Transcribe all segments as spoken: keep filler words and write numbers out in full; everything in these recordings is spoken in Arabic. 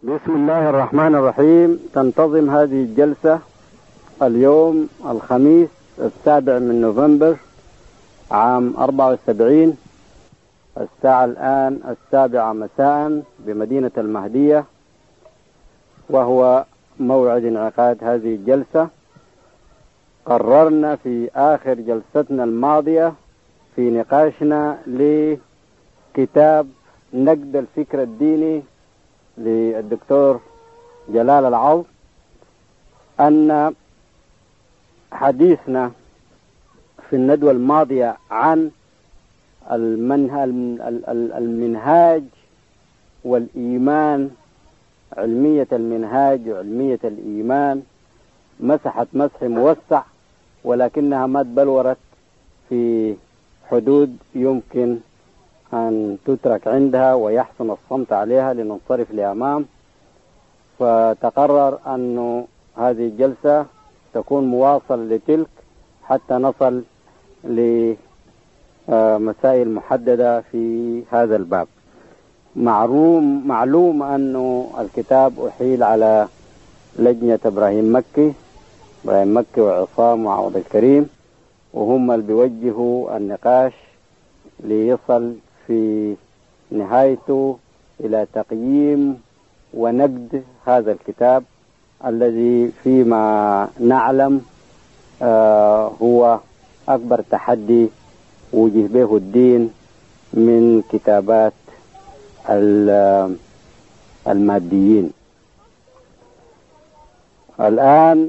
بسم الله الرحمن الرحيم. تنتظم هذه الجلسة اليوم الخميس السابع من نوفمبر عام أربعة وسبعين. الساعة الآن السابعة مساء بمدينة المهدية، وهو موعد انعقاد هذه الجلسة. قررنا في آخر جلستنا الماضية في نقاشنا لكتاب نقد الفكر الديني للدكتور جلال العوض أن حديثنا في الندوة الماضية عن المنهاج والإيمان، علمية المنهاج وعلمية الإيمان، مسحت مسح موسع، ولكنها ما تبلورت في حدود يمكن أن تترك عندها ويحسن الصمت عليها لننصرف لأمام. فتقرر أن هذه الجلسة تكون مواصلة لتلك حتى نصل لمسائل محددة في هذا الباب. معلوم معلوم أن الكتاب أحيل على لجنة إبراهيم مكي إبراهيم مكي وعصام وعوض الكريم، وهم اللي بيوجهوا النقاش ليصل في نهايته إلى تقييم ونقد هذا الكتاب الذي فيما نعلم آه هو أكبر تحدي وجه به الدين من كتابات الماديين. الآن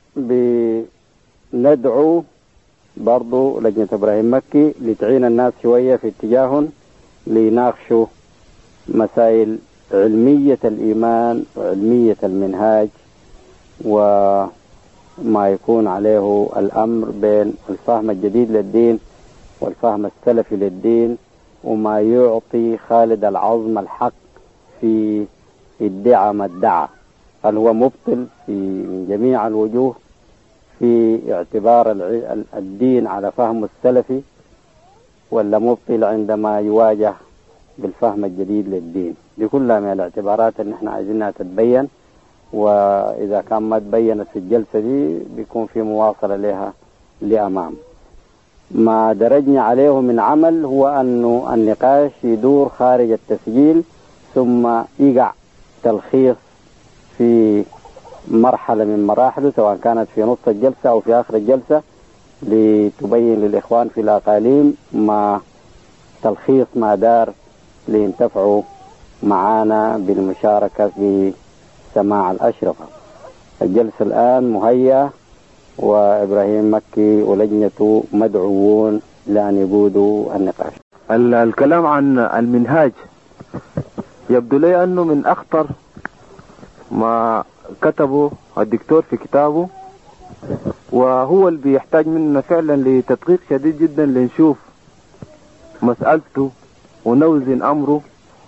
بندعو برضو لجنة إبراهيم مكي لتعين الناس شوية في اتجاه ليناقشوا مسائل علمية الإيمان وعلمية المنهاج، وما يكون عليه الأمر بين الفهم الجديد للدين والفهم السلفي للدين، وما يعطي خالد العظم الحق في ادعاء ما ادعى، هل هو مبطل في من جميع الوجوه في اعتبار الدين على فهم السلفي، ولا مبطل عندما يواجه بالفهم الجديد للدين. دي كلها من الاعتبارات اللي احنا عايزينها تتبين، وإذا كان ما تبينت في الجلسة دي بيكون في مواصلة لها لأمام. ما درجنا عليه من عمل هو أن النقاش يدور خارج التسجيل، ثم يقع تلخيص في مرحلة من مراحله، سواء كانت في نص الجلسة أو في آخر الجلسة، لتبين للإخوان في الأقاليم ما تلخيص ما دار لينتفعوا معانا بالمشاركة في سماع الأشرفة. الجلسة الآن مهيئة، وإبراهيم مكي ولجنته مدعوون لأن يقودوا النقاش. الكلام عن المنهاج يبدو لي أنه من أخطر ما كتبه الدكتور في كتابه، وهو اللي بيحتاج مننا فعلا لتدقيق شديد جدا لنشوف مسألته ونوزن أمره.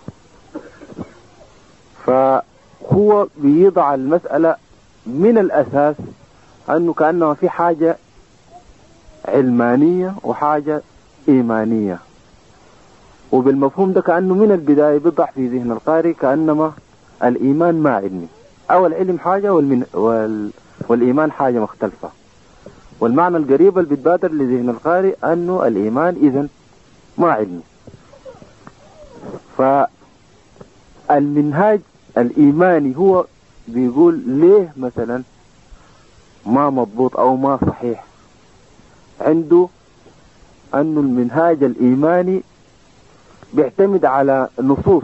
فهو بيضع المسألة من الأساس أنه كأنه في حاجة علمانية وحاجة إيمانية، وبالمفهوم ده كأنه من البداية بيضع في ذهن القارئ كأنما الإيمان ما علمي، أو العلم حاجة والمن وال... والإيمان حاجة مختلفة. والمعنى القريب اللي بيتبادر لذهن القارئ أنه الإيمان إذن ما علمي. فالمنهاج الإيماني هو بيقول ليه مثلا ما مضبوط أو ما صحيح عنده، أنه المنهاج الإيماني بيعتمد على نصوص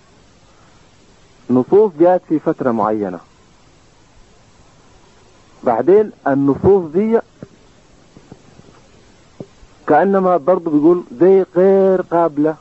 نصوص جاءت في فترة معينة، بعدين النصوص دي كأنما برضو بيقول زي غير قابلة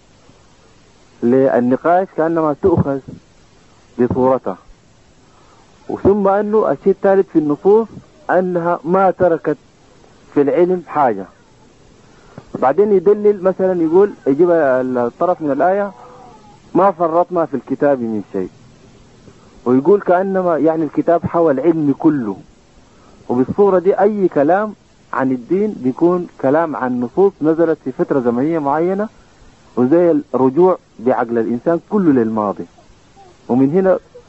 للنقاش، كأنما تؤخذ بصورتها. وثم أنه الشيء الثالث في النصوص أنها ما تركت في العلم حاجة. بعدين يدلل مثلا يقول يجيب الطرف من الآية ما فرطنا في الكتاب من شيء، ويقول كأنما يعني الكتاب حوى العلم كله. وبالصورة دي أي كلام عن الدين بيكون كلام عن نصوص نزلت في فترة زمنية معينة، وزي الرجوع بعقل الإنسان كله للماضي. ومن هنا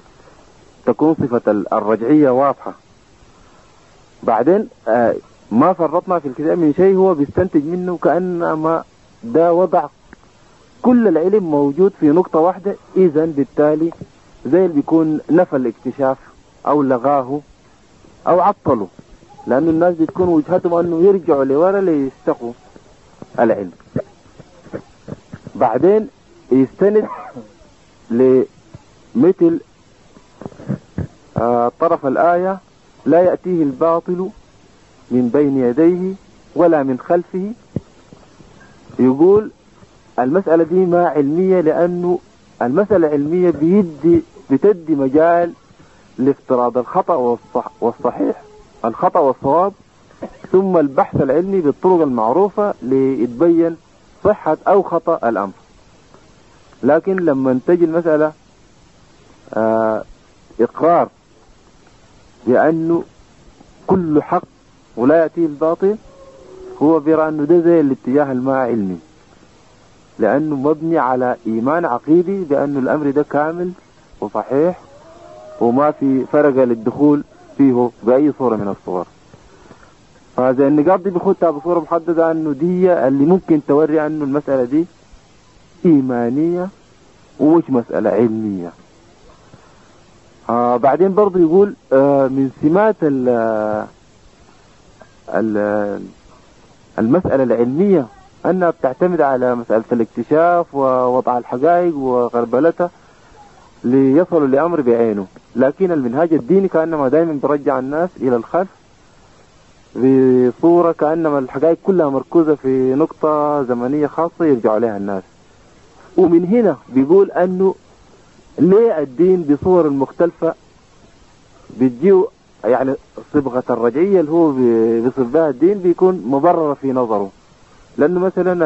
تكون صفة الرجعية واضحة. بعدين آه ما فرطنا في الكتاب من شيء، هو بيستنتج منه كأنما ده وضع كل العلم موجود في نقطة واحدة، إذا بالتالي زي اللي بيكون نفى الاكتشاف أو لغاه أو عطله، لأنه الناس بتكون وجهتهم أنه يرجعوا لورا ليستقوا العلم. بعدين يستند لمثل آه طرف الآية: لا يأتيه الباطل من بين يديه ولا من خلفه. يقول المسألة دي ما علمية، لأنه المسألة علمية بيدي بتدي مجال لافتراض الخطأ والصح والصحيح، الخطأ والصواب، ثم البحث العلمي بالطرق المعروفة ليتبين صحة أو خطأ الأمر. لكن لما تجي المسألة آه إقرار بأنه كل حق ولا يأتيه الباطل، هو بيرى أنه ده زي الاتجاه الما علمي، لأنه مبني على إيمان عقيدي بأنه الأمر ده كامل وصحيح وما في فرق للدخول فيه بأي صورة من الصور. فهذا النقاط دي بيخدها بصورة محددة أنه دي اللي ممكن توري أنه المسألة دي إيمانية ومش مسألة علمية. آه بعدين برضو يقول آه من سمات ال ال المسألة العلمية أنها بتعتمد على مسألة الاكتشاف ووضع الحقائق وغربلتها ليصلوا لأمر بعينه، لكن المنهاج الديني كأنما دائما برجع الناس إلى الخلف بصورة كأنما الحقائق كلها مركوزة في نقطة زمنية خاصة يرجع عليها الناس. ومن هنا بيقول أنه ليه الدين بصور المختلفة بتجيو، يعني صبغة الرجعية اللي هو بيصف بها الدين بيكون مبررة في نظره، لأنه مثلا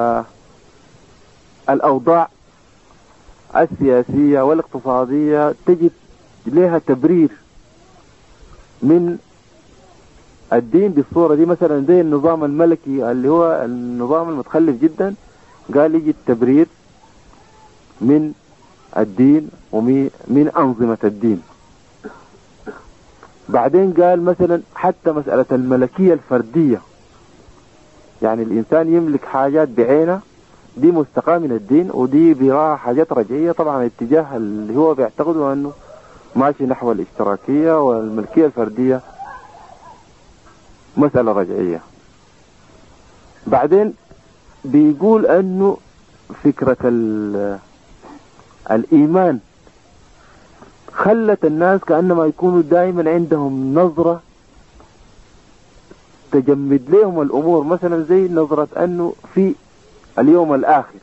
الأوضاع السياسية والاقتصادية تجد لها تبرير من الدين بالصورة دي. مثلا زي النظام الملكي اللي هو النظام المتخلف جدا، قال يجي التبرير من الدين ومن أنظمة الدين. بعدين قال مثلا حتى مسألة الملكية الفردية، يعني الإنسان يملك حاجات بعينه، دي مستقاة من الدين ودي براها حاجات رجعية. طبعا الاتجاه اللي هو بيعتقدوا أنه ماشي نحو الاشتراكية، والملكية الفردية مسألة رجعية. بعدين بيقول أنه فكرة الإيمان خلت الناس كأنما يكونوا دائما عندهم نظرة تجمد لهم الأمور، مثلا زي نظرة أنه في اليوم الآخر،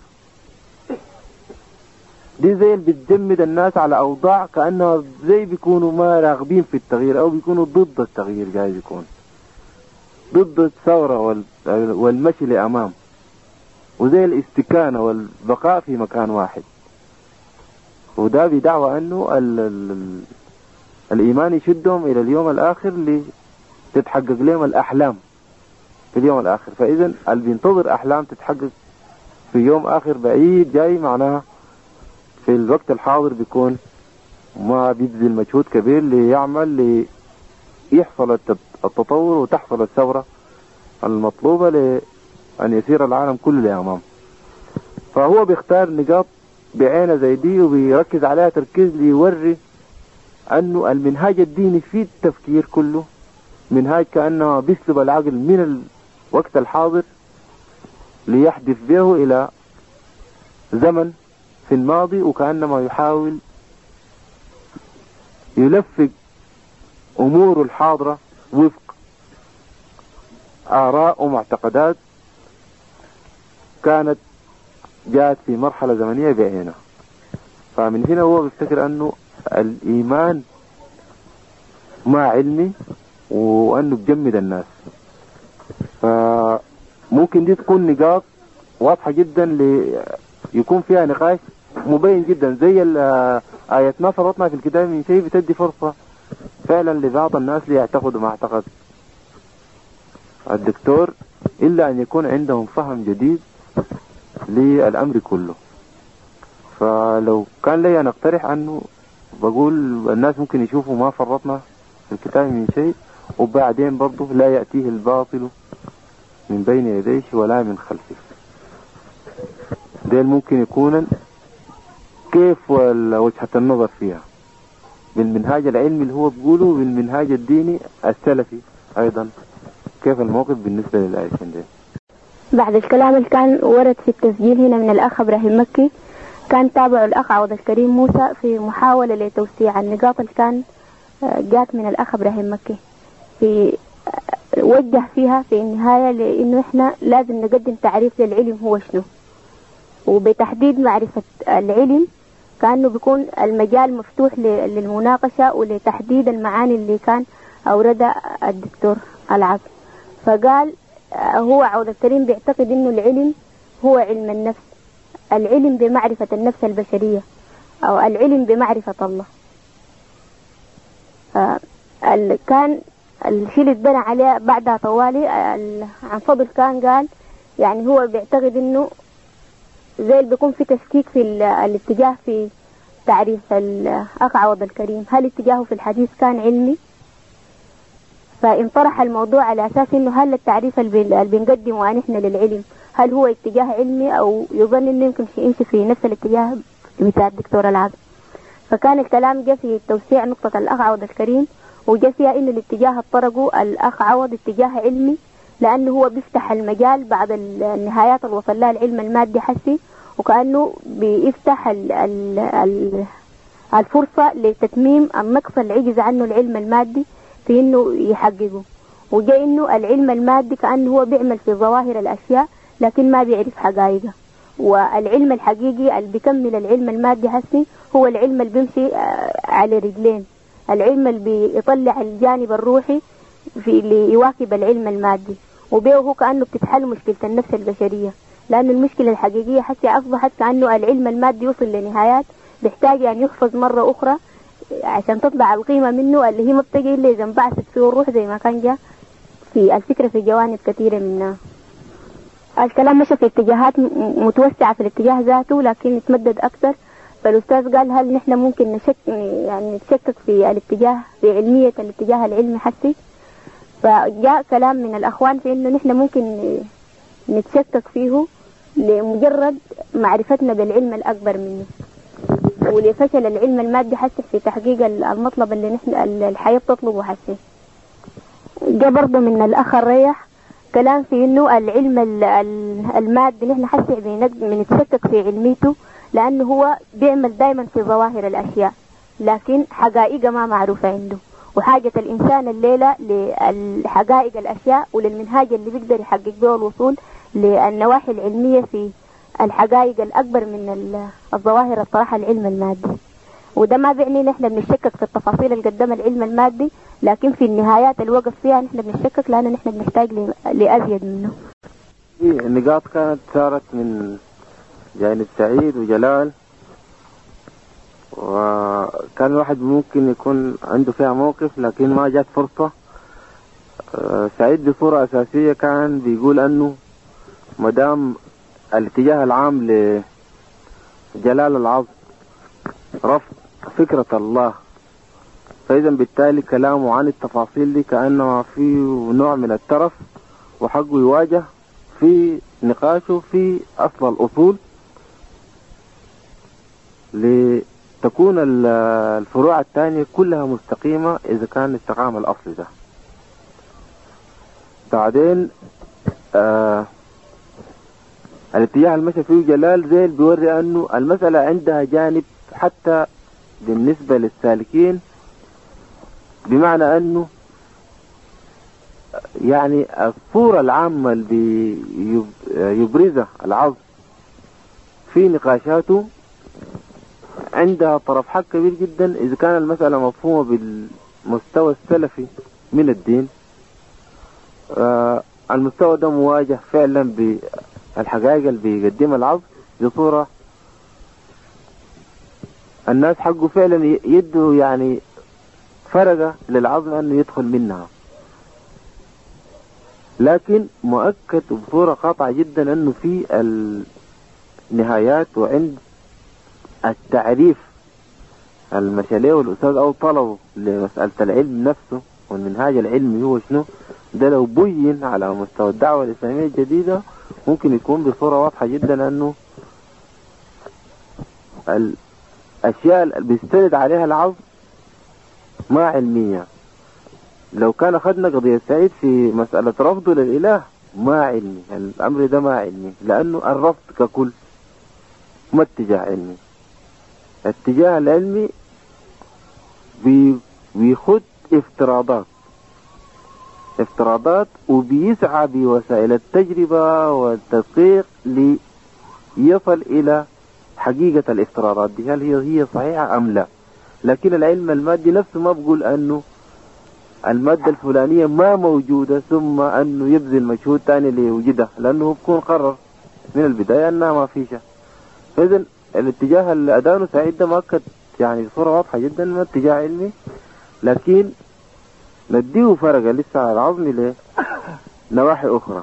دي زي اللي بتجمد الناس على أوضاع كأنها زي بيكونوا ما راغبين في التغيير أو بيكونوا ضد التغيير، جاي بيكون ضد الثورة والمشي لأمام، وزي الاستكانة والبقاء في مكان واحد. وده بدعوى أنه ال ال الإيمان يشدهم إلى اليوم الآخر لتتحقق لهم الأحلام في اليوم الآخر. فإذا اللي بينتظر أحلام تتحقق في يوم آخر بعيد جاي، معناها في الوقت الحاضر بيكون ما بيبذل مجهود كبير ليعمل ليحصل التطور وتحصل الثورة المطلوبة لأن يسير العالم كله لأمام. فهو بيختار نقاط بعينه زي دي وبيركز عليها تركيز ليوري أنه المنهاج الديني في التفكير كله منهاج كأنه بيسلب العقل من الوقت الحاضر ليحدث به إلى زمن في الماضي، وكأنما يحاول يلفق أمور الحاضرة وفق آراء ومعتقدات كانت جاءت في مرحلة زمنية بعينها. فمن هنا هو بيفتكر أنه الإيمان ما علمي وأنه بجمد الناس. فممكن دي تكون نقاط واضحة جدا ليكون فيها نقاش مبين جدا، زي آية ما فرطنا في الكتاب من شيء، بتدي فرصة فعلا لبعض الناس ليعتقدوا ما اعتقد الدكتور، إلا أن يكون عندهم فهم جديد للأمر كله. فلو كان لي نقترح أنه بقول الناس ممكن يشوفوا ما فرطنا في الكتاب من شيء، وبعدين برضه لا يأتيه الباطل من بين يديه ولا من خلفه. ديل ممكن يكون كيف وجهة النظر فيها بالمنهاج العلمي اللي هو بيقوله، بالمنهاج الديني السلفي أيضا، كيف الموقف بالنسبة للآيتين دي. بعد الكلام اللي كان ورد في التسجيل هنا من الأخ إبراهيم مكي، كان تابع الأخ عوض الكريم موسى في محاولة لتوسيع النقاط اللي كان جات من الأخ إبراهيم مكي، في وجه فيها في النهاية لأنه إحنا لازم نقدم تعريف للعلم هو شنو، وبتحديد معرفة العلم كأنه بيكون المجال مفتوح للمناقشة ولتحديد المعاني اللي كان أوردها الدكتور العبد. فقال هو عوض الكريم بيعتقد إنه العلم هو علم النفس، العلم بمعرفة النفس البشرية أو العلم بمعرفة الله. كان الشيء اللي اتبنى عليه بعدها طوالي عن فضل كان قال يعني هو بيعتقد إنه زي اللي بيكون في تشكيك في الاتجاه في تعريف الأخ عوض الكريم، هل اتجاهه في الحديث كان علمي؟ فانطرح الموضوع على أساس إنه هل التعريف اللي بنقدمه نحن للعلم هل هو اتجاه علمي أو يظن إنه يمكن يمشي في نفس الاتجاه بتاع الدكتور العبد. فكان الكلام جاء في توسيع نقطة الأخ عوض الكريم، وجاء فيها إنه الاتجاه الطرقه الأخ عوض اتجاه علمي، لأنه هو بيفتح المجال بعد النهايات اللي وصل لها العلم المادي حسي، وكأنه بيفتح ال ال ال الفرصة لتتميم النقص اللي عجز عنه العلم المادي في إنه يحققه. وجاء إنه العلم المادي كأنه هو بيعمل في ظواهر الأشياء لكن ما بيعرف حقائقها، والعلم الحقيقي اللي بيكمل العلم المادي حسي هو العلم اللي بيمشي على رجلين، العلم اللي بيطلع الجانب الروحي في اللي يواكب العلم المادي، وبيه هو كأنه بتتحل مشكلة النفس البشرية، لأن المشكلة الحقيقية حتى أصبحت كأنه العلم المادي يوصل لنهايات بيحتاج أن يحفظ مرة أخرى عشان تطلع القيمة منه اللي هي ما بتجي إلا إذا انبعثت فيه الروح، زي ما كان جاء في الفكرة في جوانب كثيرة منها. الكلام مشى في اتجاهات متوسعة في الاتجاه ذاته لكن يتمدد أكثر. فالأستاذ قال هل نحن ممكن نشك يعني نتشكك في الاتجاه في علمية الاتجاه العلمي حسي؟ فجاء كلام من الأخوان في إنه نحن ممكن نتشكك فيه لمجرد معرفتنا بالعلم الأكبر منه، ولفشل العلم المادي حسي في تحقيق المطلب اللي نحن الحياة بتطلبه حسي. جاء برضه من الأخ الريح كلام في إنه العلم المادي نحن حسي بنتشكك في علميته لأنه هو بيعمل دائما في ظواهر الأشياء لكن حقائق ما معروفة عنده، وحاجة الإنسان الليلة لحقائق الأشياء وللمنهاج اللي بيقدر يحقق به الوصول للنواحي العلمية في الحقائق الأكبر من الظواهر الصراحة العلم المادي. وده ما بيعني نحن بنشكك في التفاصيل اللي قدمها العلم المادي، لكن في النهايات اللي وقف فيها نحن بنشكك لأن نحن بنحتاج لأزيد منه. النقاط كانت صارت من جانب سعيد وجلال، وكان الواحد ممكن يكون عنده فيها موقف لكن ما جات فرصة. سعيد بصورة أساسية كان بيقول أنه مدام الاتجاه العام لجلال العظم رفض فكرة الله، فإذا بالتالي كلامه عن التفاصيل دي كأنه في نوع من الترف، وحقه يواجه في نقاشه في أصل الأصول لتكون الفروع الثانية كلها مستقيمة إذا كان استقام الأصل ده. بعدين آه الاتجاه المشى فيه جلال زيل بيوري أنه المسألة عندها جانب حتى بالنسبة للسالكين، بمعنى أنه يعني الصورة العامة اللي يبرزها العظم في نقاشاته عندها طرف حق كبير جدا إذا كان المسألة مفهومة بالمستوى السلفي من الدين. آه المستوى ده مواجه فعلا بالحقائق اللي بيقدمها العظم بصورة الناس حقه فعلا يده يعني فرقة للعظم أنه يدخل منها، لكن مؤكد بصورة قاطعة جدا أنه في النهايات وعند التعريف المشاليه والأستاذ أو طلبوا لمسألة العلم نفسه والمنهاج العلمي هو شنو، ده لو بين على مستوى الدعوة الإسلامية الجديدة ممكن يكون بصورة واضحة جدا أنه الأشياء اللي بيستند عليها العظم ما علمية. لو كان أخذنا قضية سعيد في مسألة رفضه للإله ما علمي، يعني الأمر ده ما علمي، لأنه الرفض ككل ما اتجاه علمي. الاتجاه العلمي بيخد افتراضات افتراضات وبيسعى بوسائل التجربة والتدقيق ليصل إلى حقيقة الافتراضات دي، هل هي هي صحيحة أم لا. لكن العلم المادي نفسه ما بقول أنه المادة الفلانية ما موجودة ثم أنه يبذل مجهود تاني ليوجدها، لأنه بيكون قرر من البداية أنها ما فيش. فإذن الاتجاه اللي أدانه سعيد ده مؤكد يعني بصورة واضحة جدا ما اتجاه علمي، لكن نديه فرقة لسه على العظم لنواحي أخرى.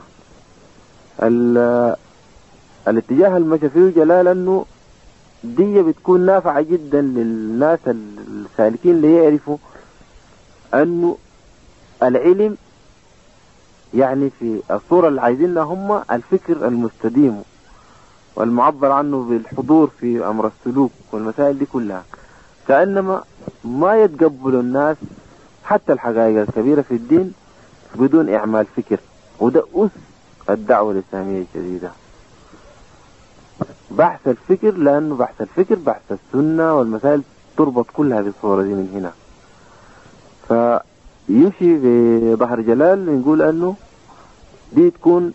الاتجاه المشى فيه جلال أنه دي بتكون نافعة جدا للناس السالكين اللي يعرفوا أنه العلم يعني في الصورة اللي عايزينها هم الفكر المستديم والمعبر عنه بالحضور في أمر السلوك والمسائل دي كلها، كأنما ما يتقبل الناس حتى الحقائق الكبيرة في الدين بدون إعمال فكر. وده أس الدعوة الإسلامية الجديدة، بحث الفكر، لأنه بحث الفكر بحث السنة والمسائل تربط كلها بالصورة دي من هنا. فيمشي بظهر جلال نقول أنه دي تكون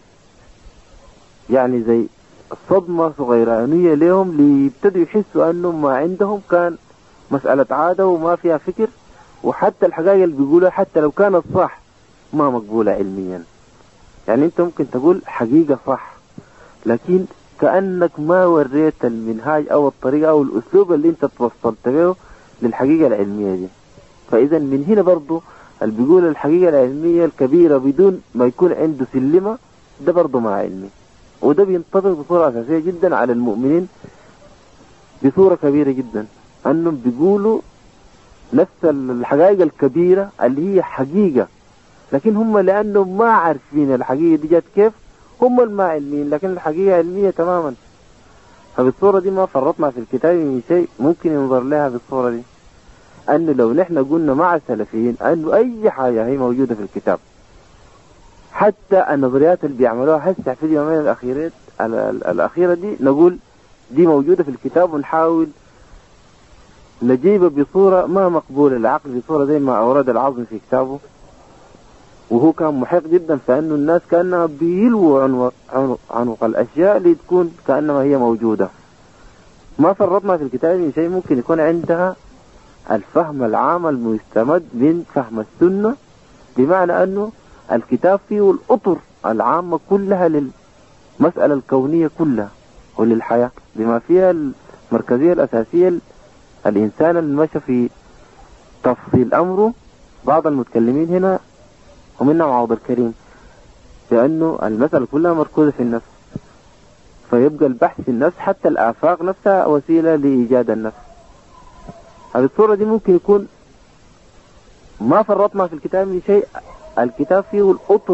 يعني زي صدمة صغيرانية لهم ليبتدوا يحسوا أنهم ما عندهم كان مسألة عادة وما فيها فكر، وحتى الحقائق اللي بيقولها حتى لو كانت صح ما مقبولة علميا. يعني انت ممكن تقول حقيقة صح لكن كأنك ما وريت المنهاج او الطريقة او الاسلوب اللي انت توصلت به للحقيقة العلمية دي. فاذا من هنا برضو اللي بيقول الحقيقة العلمية الكبيرة بدون ما يكون عنده سلمة ده برضو ما علمي، وده بينطبق بصورة اساسية جدا على المؤمنين بصورة كبيرة جدا، انهم بيقولوا نفس الحقائق الكبيرة اللي هي حقيقة، لكن هم لأنهم ما عارفين الحقيقة دي جات كيف هم الما علمين، لكن الحقيقة علمية تماما. فبالصورة دي ما فرطنا في الكتاب من شيء ممكن ينظر لها بالصورة دي، أنه لو نحن قلنا مع السلفيين أنه أي حاجة هي موجودة في الكتاب، حتى النظريات اللي بيعملوها هسه في اليومين الأخيرات الأخيرة دي نقول دي موجودة في الكتاب، ونحاول نجيبه بصورة ما مقبولة العقل، بصورة زي ما أورد العظم في كتابه، وهو كان محق جدا فإنه الناس كأنها بيلووا عنوق, عنوق, عنوق الأشياء اللي تكون كأنما هي موجودة. ما فرطنا في الكتاب من شيء ممكن يكون عندها الفهم العام المستمد من فهم السنة، بمعنى أنه الكتاب فيه الأطر العامة كلها للمسألة الكونية كلها وللحياة بما فيها المركزية الأساسية الإنسان اللي مشى في تفصيل أمره. بعض المتكلمين هنا ومنهم عوض الكريم لأنه المسألة كلها مركوزة في النفس، فيبقى البحث في النفس حتى الآفاق نفسها وسيلة لإيجاد النفس. هذه الصورة دي ممكن يكون ما فرطنا في الكتاب من شيء، الكتاب فيه الأطر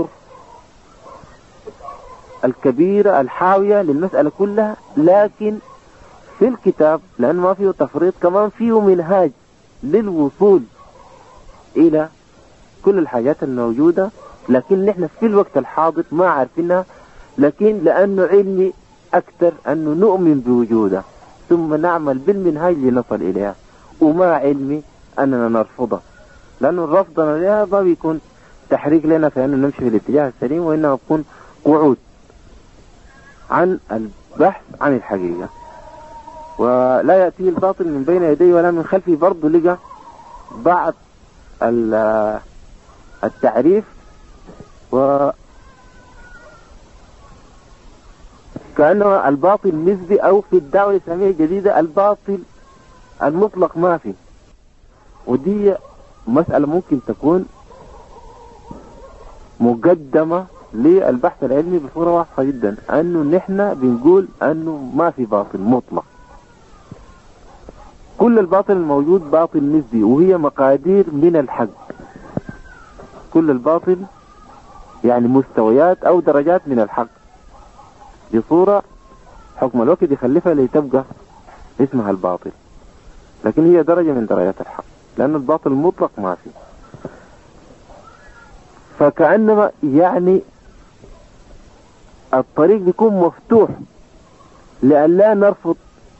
الكبيرة الحاوية للمسألة كلها، لكن في الكتاب لأن ما فيه تفريط كمان فيه منهاج للوصول إلى كل الحاجات الموجودة، لكن نحن في الوقت الحاضر ما عارفينها، لكن لأنه علمي أكثر أنه نؤمن بوجوده ثم نعمل بالمنهاج لنصل إليها، وما علمي أننا نرفضه، لأنه رفضنا لها ما بيكون تحريك لنا في أنه نمشي في الاتجاه السليم، وإنما بيكون قعود عن البحث عن الحقيقة. ولا يأتي الباطل من بين يديه ولا من خلفه، برضه لقى بعض التعريف و كأنه الباطل نسبي، أو في الدعوة الإسلامية الجديدة الباطل المطلق ما في. ودي مسألة ممكن تكون مقدمة للبحث العلمي بصورة واضحة جدا، أنه نحن بنقول أنه ما في باطل مطلق، كل كل الباطل الموجود باطل نسبي، وهي مقادير من الحق. كل الباطل يعني مستويات أو درجات من الحق، بصورة حكم الوقت يخلفها لتبقى اسمها الباطل، لكن هي درجة من درجات الحق، لأن الباطل المطلق ما فيه. فكأنما يعني الطريق بيكون مفتوح لأن لا نرفض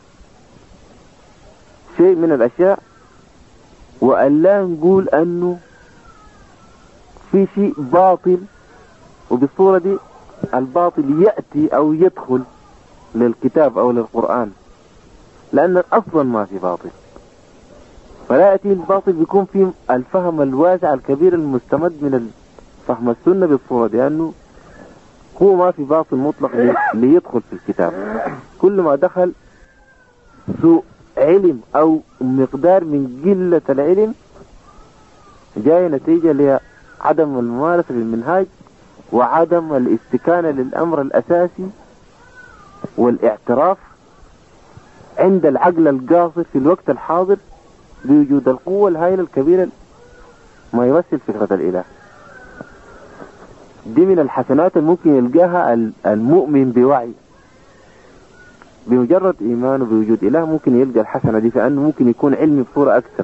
شيء من الأشياء، وأن لا نقول أنه في شيء باطل، وبالصورة دي الباطل يأتي أو يدخل للكتاب أو للقرآن، لأن أصلا ما في باطل. فلا يأتي الباطل بيكون فيه الفهم الواسع الكبير المستمد من فهم السنة بالصورة دي، لأنه هو ما في باطل مطلق ليدخل في الكتاب. كل ما دخل سوء علم أو مقدار من قلة العلم جاي نتيجة لعدم الممارسة للمنهاج وعدم الاستكانة للأمر الأساسي والاعتراف عند العقل القاصر في الوقت الحاضر بوجود القوة الهائلة الكبيرة ما يمثل فكرة الإله. دي من الحسنات الممكن يلقاها المؤمن بوعي، بمجرد إيمانه بوجود إله ممكن يلقى الحسنة دي، فأنه ممكن يكون علمي بصورة أكثر،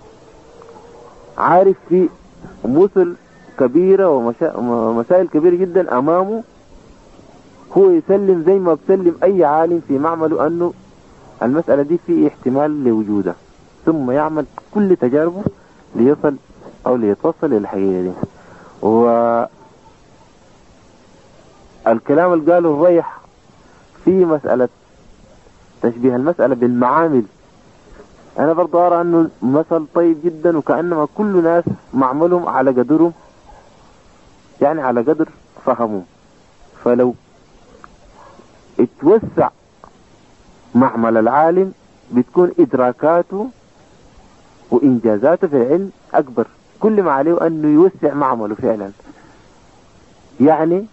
عارف في مسل كبيرة ومسائل كبيرة جدا أمامه، هو يسلم زي ما بسلم أي عالم في معمله أنه المسألة دي في احتمال لوجودها، ثم يعمل كل تجاربه ليصل أو ليتوصل للحقيقة دي. والكلام اللي قاله الريح في مسألة تشبيه المسألة بالمعامل، أنا برضو أرى أنه مثل طيب جدا، وكأنما كل ناس معملهم على قدرهم، يعني على قدر فهمهم. فلو اتوسع معمل العالم بتكون إدراكاته وإنجازاته في العلم أكبر، كل ما عليه أنه يوسع معمله فعلا، يعني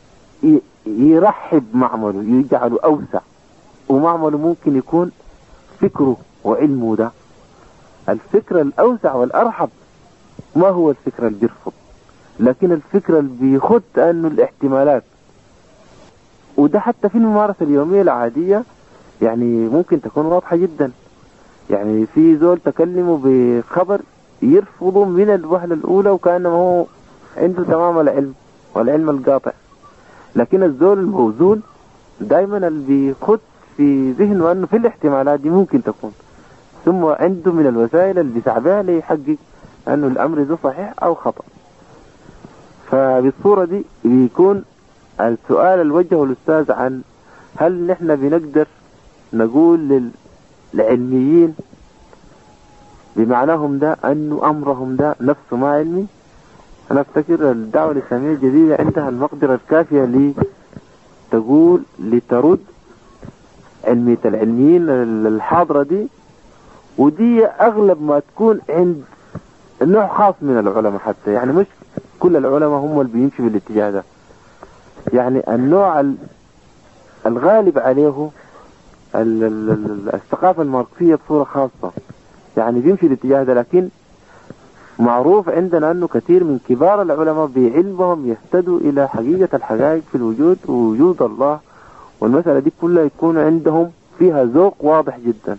يرحب معمله يجعله أوسع، ومعمله ممكن يكون فكره وعلمه ده الفكرة الأوسع والأرحب، ما هو الفكرة اللي بيرفض، لكن الفكرة اللي بيخد أنه الاحتمالات. وده حتى في الممارسة اليومية العادية يعني ممكن تكون واضحة جدا. يعني في زول تكلموا بخبر يرفضوا من الوهلة الأولى وكأنما هو عنده تمام العلم والعلم القاطع، لكن الزول الموزون دايما اللي بيخد في ذهنه أنه في الاحتمالات دي ممكن تكون، ثم عنده من الوسائل اللي بيسعبها ليحقق أنه الأمر ده صحيح أو خطأ. فبالصورة دي بيكون السؤال الوجهه الأستاذ عن هل نحن بنقدر نقول للعلميين بمعناهم ده أنه أمرهم ده نفسه ما علمي. أنا أفتكر الدعوة الإسلامية الجديدة عندها المقدرة الكافية لتقول لترد علمية العلميين الحاضرة دي، ودي أغلب ما تكون عند نوع خاص من العلماء حتى، يعني مش كل العلماء هم اللي بيمشي بالاتجاه ده، يعني النوع الغالب عليه الثقافة الماركسية بصورة خاصة يعني بيمشي الاتجاه ده. لكن معروف عندنا أنه كثير من كبار العلماء بعلمهم يهتدوا إلى حقيقة الحقائق في الوجود ووجود الله، والمسألة دي كلها يكون عندهم فيها ذوق واضح جدا.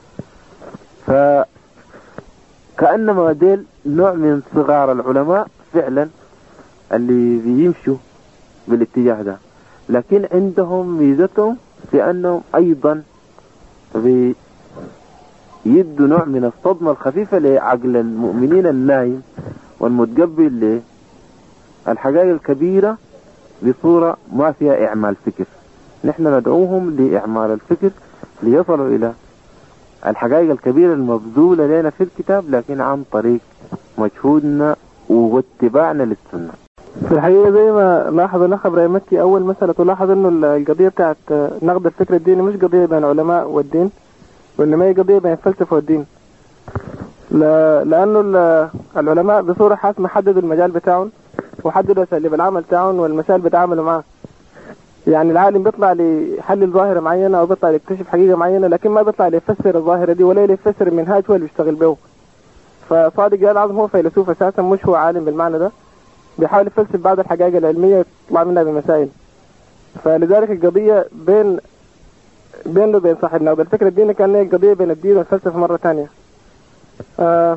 فكأنما ديل نوع من صغار العلماء فعلا اللي بيمشوا بالاتجاه ده، لكن عندهم ميزتهم في أنهم أيضا بيدوا نوع من الصدمة الخفيفة لعقل المؤمنين النايم والمتقبل للحقائق الكبيرة بصورة ما فيها إعمال فكر. نحن ندعوهم لإعمال الفكر ليصلوا إلى الحقائق الكبيرة المبذولة لنا في الكتاب، لكن عن طريق مجهودنا واتباعنا للسنة. في الحقيقة زي ما لاحظ الأخ إبراهيم مكي أول مسألة تلاحظ إنه القضية بتاعت نقد الفكر الديني مش قضية بين علماء والدين، وإنما هي قضية بين الفلسفة والدين، لأنه العلماء بصورة حاسمة حددوا المجال بتاعهم وحددوا أساليب العمل بتاعهم والمسائل بتعاملوا معه. يعني العالم بيطلع ليحلل ظاهرة معينة أو بيطلع ليكتشف حقيقة معينة، لكن ما بيطلع ليفسر الظاهرة دي ولا ليفسر المنهاج هو اللي بيشتغل به. فصادق جلال العظم هو فيلسوف أساسا، مش هو عالم بالمعنى ده، بيحاول يفلسف بعض الحقائق العلمية يطلع منها بمسائل. فلذلك القضية بين بينه وبين صاحب نقد الفكر الديني كان هي قضية بين الدين والفلسفة مرة ثانية. آه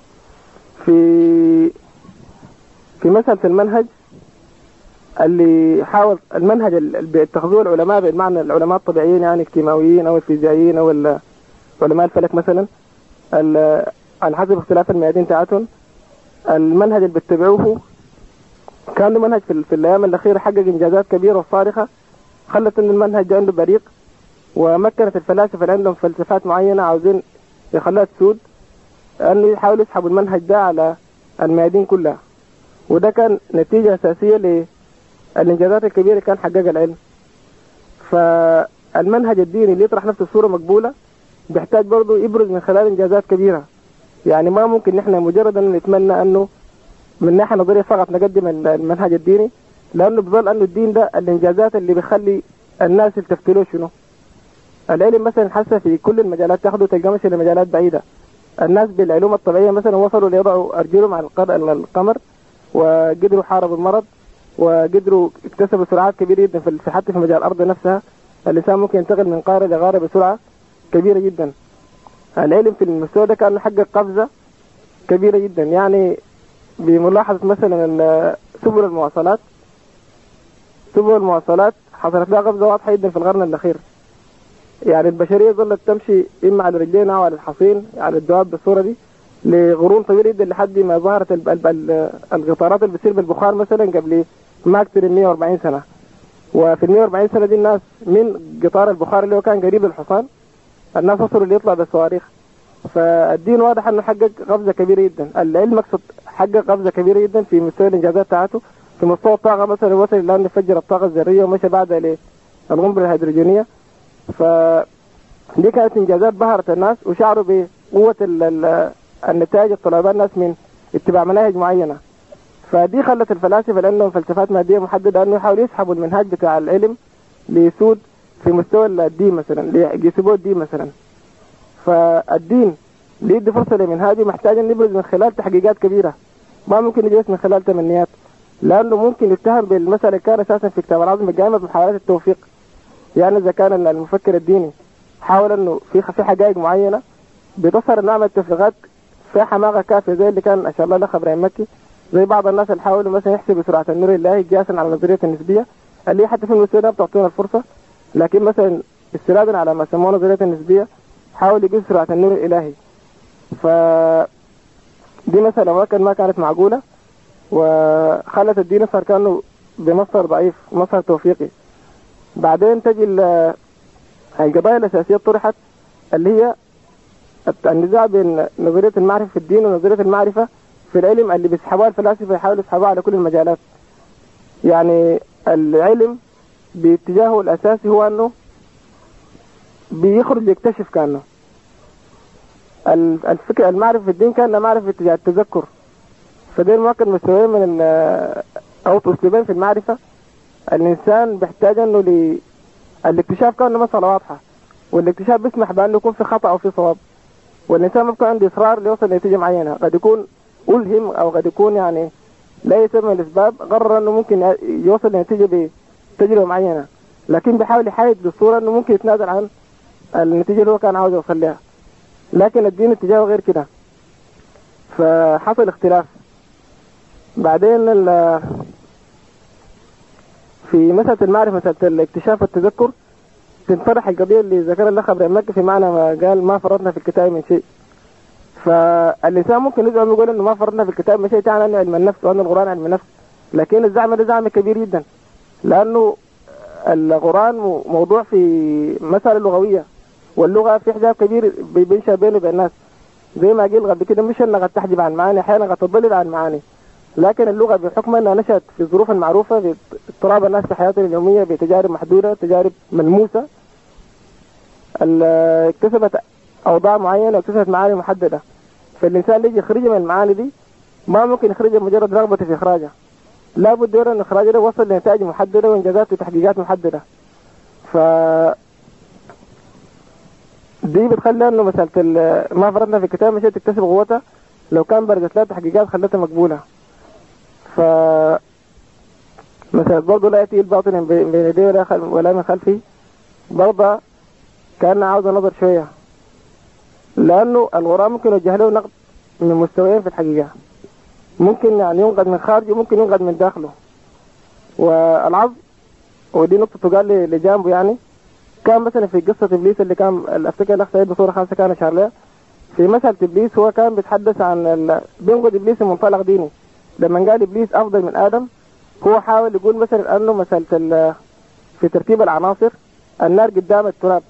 في في مسألة المنهج اللي حاول المنهج اللي بيتخذوه العلماء بالمعنى العلماء الطبيعيين يعني الكيماويين او الفيزيائيين او علماء الفلك مثلا، على حسب اختلاف الميادين تاعتهم، المنهج اللي بيتبعوه كان له منهج في, في الايام الاخيره حقق انجازات كبيره وصارخه، خلت ان المنهج ده عنده بريق، ومكنت الفلاسفه اللي عندهم فلسفات معينه عاوزين يخلوها تسود انه يحاولوا يسحبوا المنهج ده على الميادين كلها. وده كان نتيجه اساسيه للانجازات الكبيره اللي كان حققها العلم. فالمنهج الديني اللي يطرح نفسه بصوره مقبوله بيحتاج برضه يبرز من خلال انجازات كبيره. يعني ما ممكن نحن مجرد ان نتمنى انه من ناحيه نظريه فقط نقدم المنهج الديني، لانه بظل انه الدين ده الانجازات اللي بيخلي الناس يلتفتوا شنو. العلم مثلا حتى في كل المجالات تاخذوا تلقى مش لمجالات بعيده. الناس بالعلوم الطبيعيه مثلا وصلوا ليضعوا ارجلهم على القمر وقدروا حاربوا المرض وقدروا اكتسبوا سرعات كبيره جدا في حتى في مجال الارض نفسها. الانسان ممكن ينتقل من قاره لقاره بسرعه كبيره جدا. العلم في المستوى ده كان حقق قفزه كبيره جدا. يعني بملاحظه مثلا سبل المواصلات سبل المواصلات حصلت لها قفزه واضحه جدا في القرن الاخير. يعني البشريه ظلت تمشي اما على رجلينا او على الحصين على الدواب بالصوره دي لقرون طويله جدا لحد ما ظهرت القطارات اللي بتصير بالبخار مثلا قبل ما اكثر من مئة وأربعين سنه. وفي ال مئة وأربعين سنه دي الناس من قطار البخار اللي هو كان قريب للحصان الناس وصلوا اللي يطلع بالصواريخ. فالدين واضح انه حقق قفزه كبيره جدا. العلم مقصد حقق قفزه كبيره جدا في مستوى الانجازات بتاعته. في مستوى الطاقه مثلا وصل الى انه يفجر الطاقه الذريه ومشى بعدها للقنبله الهيدروجينيه. فدي كانت انجازات بهرت الناس وشعروا بقوه النتائج الطلبها الناس من اتباع مناهج معينه. فدي خلت الفلاسفه اللي عندهم فلسفات ماديه محدده انه يحاولوا يسحبوا المنهاج بتاع العلم ليسود في مستوى الدين مثلا، يسيبوه الدين مثلا. فالدين بيدي فرصه لمنهاجه محتاج ان يبرز من خلال تحقيقات كبيره، ما ممكن يجلس من خلال تمنيات، لانه ممكن يتهم بالمساله اللي كان اساسا في كتاب العظم القائمه بمحاولات التوفيق. يعني اذا كان المفكر الديني حاول انه في في حقائق معينه بتظهر انه عمل تفريغات فيها حماقه كافيه زي اللي كان اشار الله الاخ ابراهيم مكي، زي بعض الناس اللي حاولوا مثلا يحسبوا سرعه النور الالهي قياسا على نظريه النسبيه اللي حتى في المستوى ده بتعطينا الفرصه، لكن مثلا استنادا على ما سموه نظريه النسبيه حاول يقيس سرعه النور الالهي. ف دي مثلا ما كان ما كانت معقوله وخلت الدين صار كانه بمصدر ضعيف، مصدر توفيقي. بعدين تجي القضايا الاساسيه طرحت اللي هي النزاع بين نظريه المعرفه في الدين ونظريه المعرفه في العلم اللي بيسحبوها الفلاسفه يحاولوا يسحبوها على كل المجالات. يعني العلم باتجاهه الاساسي هو انه بيخرج يكتشف. كانه الفكره المعرفه في الدين كان معرفه في اتجاه التذكر. فدين ممكن مستويين من او اسلوبين في المعرفه. الانسان بيحتاج انه ل... الاكتشاف كانه مساله واضحه، والاكتشاف بيسمح بانه يكون في خطا او في صواب، والانسان ممكن عنده اصرار ليوصل لنتيجه معينه، قد يكون ألهم او قد يكون يعني لا يسمى الاسباب قرر انه ممكن يوصل لنتيجه بتجربه معينه، لكن بيحاول يحايد بالصوره انه ممكن يتنازل عن النتيجه اللي هو كان عاوز يوصل لها. لكن الدين اتجاهه غير كده، فحصل اختلاف. بعدين في مسألة المعرفة مسألة الاكتشاف والتذكر تنطرح القضية اللي ذكرها الأخ ابراهيم مكي في معنى ما قال ما فرطنا في الكتاب من شيء. فالإنسان ممكن يزعم يقول إنه ما فرطنا في الكتاب من شيء تعني أنه علم النفس وأن القرآن علم النفس، لكن الزعم ده زعم كبير جدا، لأنه القرآن موضوع في مسألة لغوية، واللغة في حجاب كبير بينشأ بينه وبين الناس. زي ما قيل قبل كده مش انها قد تحجب عن معاني، احيانا قد تضلل عن معاني، لكن اللغة بحكم انها نشأت في الظروف المعروفة باضطراب الناس في حياتهم اليومية بتجارب محدودة، تجارب ملموسة، اكتسبت اوضاع معينة واكتسبت معاني محددة. فالانسان اللي يجي يخرجها من المعاني دي ما ممكن يخرجها مجرد رغبة في اخراجها، لابد يرى ان اخراجه ده وصل لنتائج محدده وانجازات وتحقيقات محدده. ف دي بتخلي انه مساله ما فرضنا في الكتاب مشيت تكتسب قوتها لو كان برزت لها تحقيقات خلتها مقبوله. ف مثلا برضه لا ياتي الباطل بين يديه ولا ولا من خلفه، برضه كان عاوز نظر شويه، لانه الغرام ممكن يوجه له نقد من مستويين في الحقيقه، ممكن يعني ينقد من خارجه وممكن ينقد من داخله. والعظم ودي نقطه تقال لجانبه، يعني كان مثلا في قصه ابليس اللي كان افتكر الاخ سعيد بصوره خاصه كان اشار لها في مساله ابليس، هو كان بيتحدث عن ال... بينقد ابليس من منطلق ديني. لما قال ابليس افضل من ادم، هو حاول يقول مثلا انه مساله ال... في ترتيب العناصر النار قدام التراب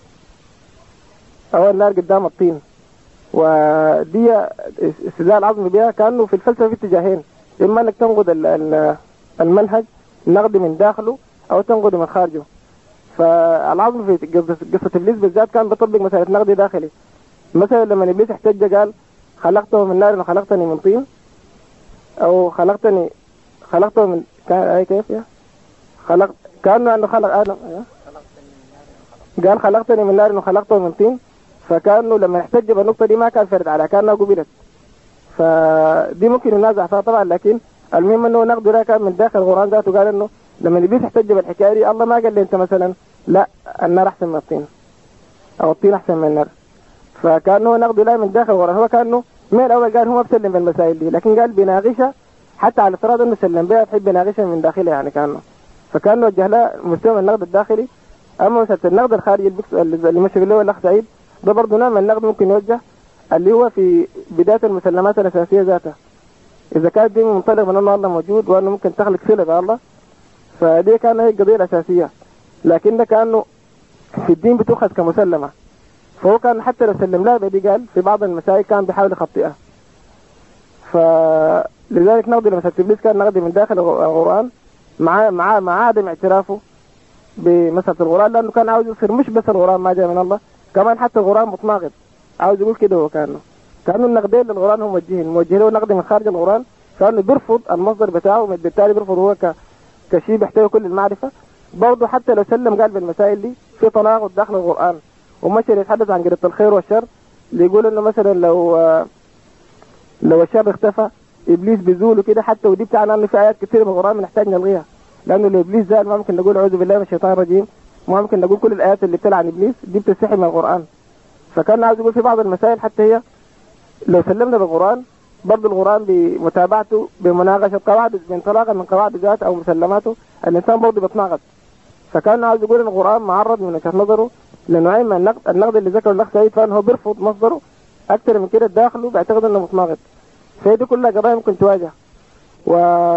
او النار قدام الطين، ودي استدلال العظم بها كانه في الفلسفه في اتجاهين، اما انك تنقد المنهج نقد من داخله او تنقد من خارجه. فالعظم في قصه ابليس بالذات كان بيطبق مساله نقد داخلي. مثلا لما ابليس احتج قال خلقته من نار وخلقتني من طين، او خلقتني خلقته من كان اي كيف يا خلق كانه انه خلق ادم، قال خلقتني من نار وخلقته من طين، فكانه لما احتج بالنقطه دي ما كان فرد على كانها قبلت. فدي ممكن ينازع فيها طبعا، لكن المهم انه نقد ده كان من داخل القران ذاته. قال انه لما ابليس احتج بالحكايه دي الله ما قال لي انت مثلا لا النار احسن من الطين او الطين احسن من النار، فكانه نقد لا من داخل القران. هو كانه من الاول قال هو ما بسلم بالمسائل دي، لكن قال بيناقشها حتى على افتراض انه سلم بها بحب يناقشها من داخلها، يعني كانه فكانه وجه لها مستوى النقد الداخلي. اما مثلا النقد الخارجي اللي مشى له الاخ سعيد ده برضه نوع من النقد ممكن يوجه، اللي هو في بدايه المسلمات الاساسيه ذاتها. اذا كانت دي منطلق من انه الله موجود وانه ممكن تخلق صله بالله، فدي كان هي القضيه الاساسيه، لكن ده كانه في الدين بتؤخذ كمسلمه. فهو كان حتى لو سلم لها بدي قال في بعض المسائل كان بيحاول يخطئها. فلذلك نقد لمسألة ابليس كان نقد من داخل القران مع مع مع عدم اعترافه بمسألة القران، لانه كان عاوز يصير مش بس القران ما جاء من الله، كمان حتى القران متناقض، عاوز يقول كده. هو كانه كانوا النقدين للقران هم موجهين، موجه له نقد من خارج القران، كانه بيرفض المصدر بتاعه، بالتالي بيرفض هو ك كشيء بيحتوي كل المعرفه. برضه حتى لو سلم قال بالمسائل دي في تناقض داخل القران، ومشى يتحدث عن قضيه الخير والشر، اللي يقول انه مثلا لو لو الشر اختفى ابليس بيزول كده، حتى ودي بتاعنا انه في ايات كثيره من القران بنحتاج نلغيها، لانه لو ابليس زال ما ممكن نقول اعوذ بالله من الشيطان الرجيم، ما ممكن نقول كل الايات اللي بتلعن ابليس دي بتستحي من القران. فكان عاوز يقول في بعض المسائل حتى هي لو سلمنا بالقران برضه القران بمتابعته بمناقشه قواعد بانطلاقا من قواعد ذات او مسلماته الانسان برضه بيتناقض. فكان عاوز يقول ان القران معرض من وجهه نظره لنوعين من النقد، النقد اللي ذكره الاخ سعيد فانه هو بيرفض مصدره اكثر من كده داخله بيعتقد انه متناقض. فهذه كلها قضايا ممكن تواجه. و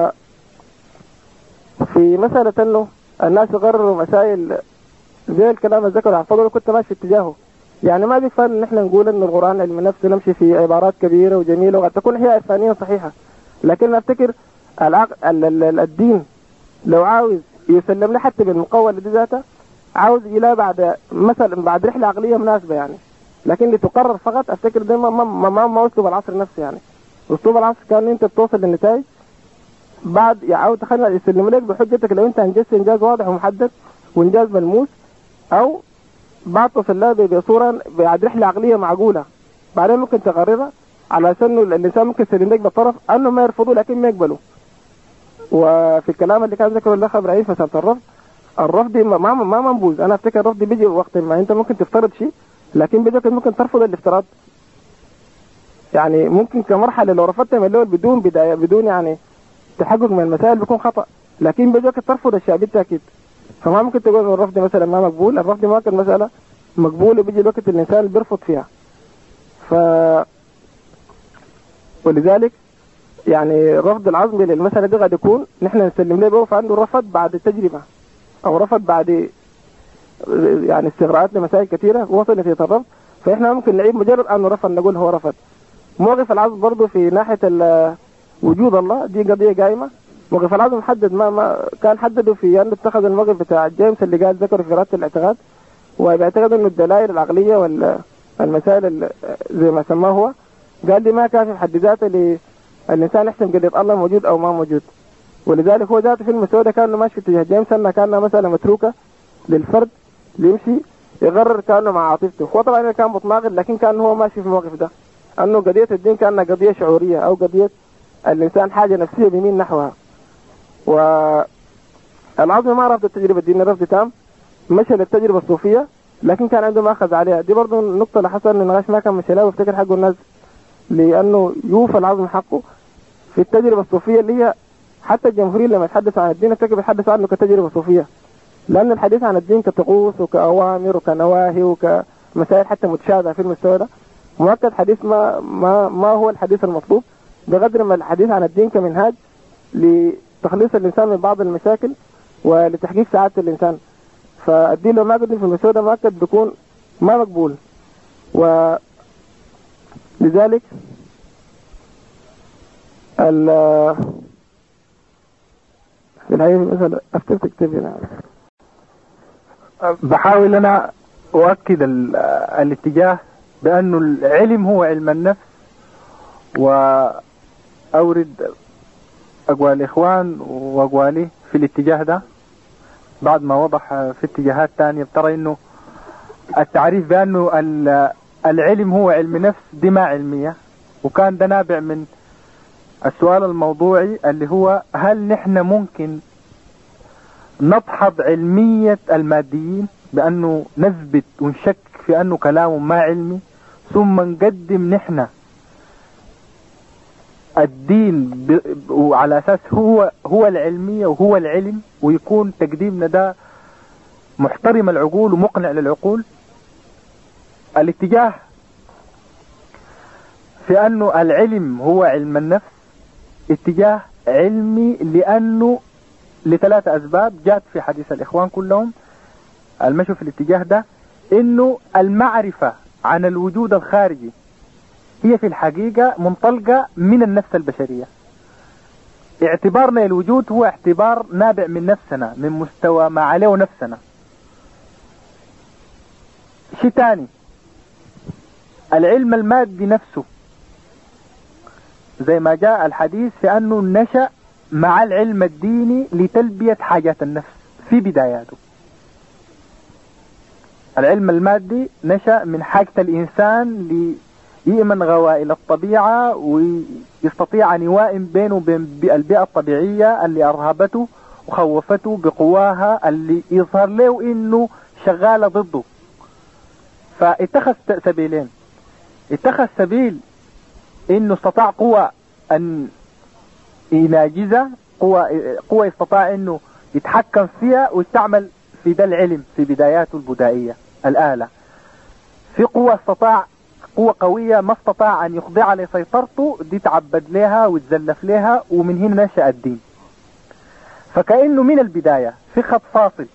في مساله انه الناس يقرروا مسائل زي الكلام اللي ذكره عن فضله كنت ماشي في اتجاهه، يعني ما بيكفي ان احنا نقول ان القران علم النفس نمشي في عبارات كبيره وجميله وقد تكون هي عرفانيه صحيحه، لكن افتكر العقل الدين لو عاوز يسلم له حتى بالمقوله دي ذاتها عاوز يلا بعد مثلا بعد رحله عقليه مناسبه، يعني لكن اللي تقرر فقط افتكر ده ما ما ما, ما اسلوب العصر نفسه. يعني اسلوب العصر كان انت توصل للنتائج بعد يعاود تخلي يسلم لك بحجتك لو انت انجزت انجاز واضح ومحدد وانجاز ملموس، او بعد توصل لها بصوره بعد رحله عقليه معقوله، بعدين ممكن تقررها على اساس انه الانسان ممكن يسلم لك بالطرف انه ما يرفضوا لكن ما يقبلوا. وفي الكلام اللي كان ذكره الاخ ابراهيم في مساله الرفض، الرفض ما ما, ما منبوذ. انا افتكر الرفض بيجي وقت ما انت ممكن تفترض شيء لكن بيجي ممكن ترفض الافتراض، يعني ممكن كمرحله لو رفضتها من الاول بدون بدايه بدون يعني تحقق من المسائل بيكون خطا، لكن بيجي وقت ترفض الشيء بالتاكيد. فما ممكن تقول الرفض مثلا ما مقبول، الرفض ما كان مساله مقبوله بيجي الوقت الانسان بيرفض فيها. ف ولذلك يعني رفض العظمي للمساله دي قد يكون نحن نسلم له به فعنده رفض بعد التجربه او رفض بعد يعني استغراءات لمسائل كثيره وصل نتيجه الرفض، فاحنا ممكن نعيب مجرد انه رفض نقول هو رفض. موقف العظم برضه في ناحيه وجود الله دي قضيه قائمه. موقف العظم محدد ما, ما كان حدده في انه اتخذ الموقف بتاع جيمس اللي قال ذكر في اراده الاعتقاد، وبيعتقد انه الدلائل العقليه والمسائل زي ما سماه هو قال دي ما كافي في حد ذاته للانسان يحسم قضيه الله موجود او ما موجود. ولذلك هو ذاته فيلم السوداء كانه ماشي في اتجاه جيمس انها كانها مسألة متروكة للفرد ليمشي يقرر كانه مع عاطفته. هو طبعا كان متناقض لكن كان هو ماشي في الموقف ده انه قضية الدين كانها قضية شعورية او قضية الانسان حاجة نفسية بيميل نحوها. والعظم ما رفض التجربة الدينية رفض تام، مشى للتجربة الصوفية لكن كان عنده ماخذ عليها. دي برضو النقطة اللي حصل ان نغاش ما كان مشي لها وافتكر حقه الناس لانه يوفى العظم حقه في التجربة الصوفية اللي هي حتى الجمهوريين لما يتحدثوا عن الدين افتكر بيتحدثوا عنه كتجربة صوفية، لأن الحديث عن الدين كطقوس وكأوامر وكنواهي وكمسائل حتى متشابهة في المستوى مؤكد حديث ما ما ما هو الحديث المطلوب، بقدر ما الحديث عن الدين كمنهاج لتخليص الإنسان من بعض المشاكل ولتحقيق سعادة الإنسان. فالدين لو ما قدم في المستوى مؤكد بيكون ما مقبول. ولذلك ال في الحقيقة مثلا أفتر تكتب هنا بحاول أنا أؤكد الاتجاه بأنه العلم هو علم النفس، وأورد أقوال الإخوان وأقوالي في الاتجاه ده بعد ما وضح في اتجاهات تانية بترى أنه التعريف بأنه العلم هو علم نفس دي ما علمية، وكان ده نابع من السؤال الموضوعي اللي هو هل نحن ممكن نضحض علمية الماديين بأنه نثبت ونشك في أنه كلامهم ما علمي ثم نقدم نحن الدين ب... وعلى أساس هو هو العلمية وهو العلم، ويكون تقديمنا ده محترم العقول ومقنع للعقول. الاتجاه في أنه العلم هو علم النفس اتجاه علمي لأنه لثلاثة أسباب جاءت في حديث الإخوان كلهم المشوا في الاتجاه ده، إنه المعرفة عن الوجود الخارجي هي في الحقيقة منطلقة من النفس البشرية. اعتبارنا للوجود هو اعتبار نابع من نفسنا، من مستوى ما عليه نفسنا. شيء تاني، العلم المادي نفسه زي ما جاء الحديث في أنه نشأ مع العلم الديني لتلبية حاجات النفس في بداياته. العلم المادي نشأ من حاجة الإنسان ليؤمن غوائل الطبيعة ويستطيع أن يوائم بينه وبين البيئة الطبيعية اللي أرهبته وخوفته بقواها اللي يظهر له إنه شغالة ضده. فاتخذ سبيلين، اتخذ سبيل إنه استطاع قوة أن يناجزها، قوة قوة استطاع إنه يتحكم فيها ويستعمل في ده العلم في بداياته البدائية الآلة. في قوة استطاع قوة قوية ما استطاع أن يخضع لسيطرته، دي تعبد لها وتزلف لها، ومن هنا نشأ الدين. فكأنه من البداية في خط فاصل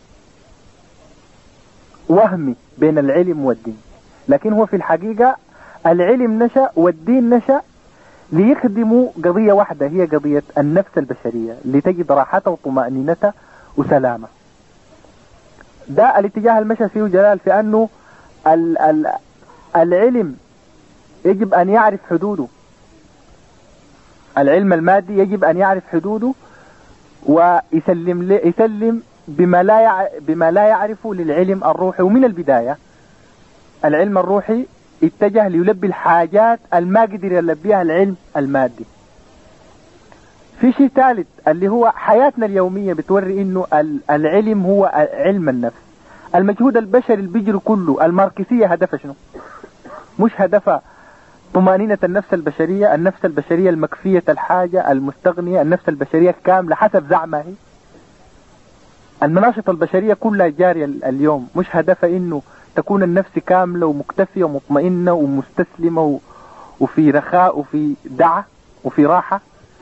وهمي بين العلم والدين، لكن هو في الحقيقة العلم نشأ والدين نشأ ليخدموا قضية واحدة، هي قضية النفس البشرية لتجد راحته وطمأنينته وسلامة. ده الاتجاه المشى فيه جلال في أنه ال ال العلم يجب أن يعرف حدوده، العلم المادي يجب أن يعرف حدوده ويسلم يسلم بما لا بما لا يعرفه للعلم الروحي. ومن البداية العلم الروحي اتجه ليلبي الحاجات الما قدر يلبيها العلم المادي. في شيء ثالث اللي هو حياتنا اليومية بتوري انه العلم هو علم النفس. المجهود البشري اللي بيجري كله الماركسية هدفها شنو؟ مش هدفها طمأنينة النفس البشرية، النفس البشرية المكفية الحاجة المستغنية، النفس البشرية الكاملة حسب زعمها هي. المناشط البشرية كلها جارية اليوم مش هدفها انه تكون النفس كاملة ومكتفية ومطمئنة ومستسلمة وفي رخاء وفي دعة وفي راحة.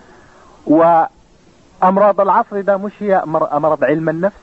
وأمراض العصر ده مش هي مرض علم النفس،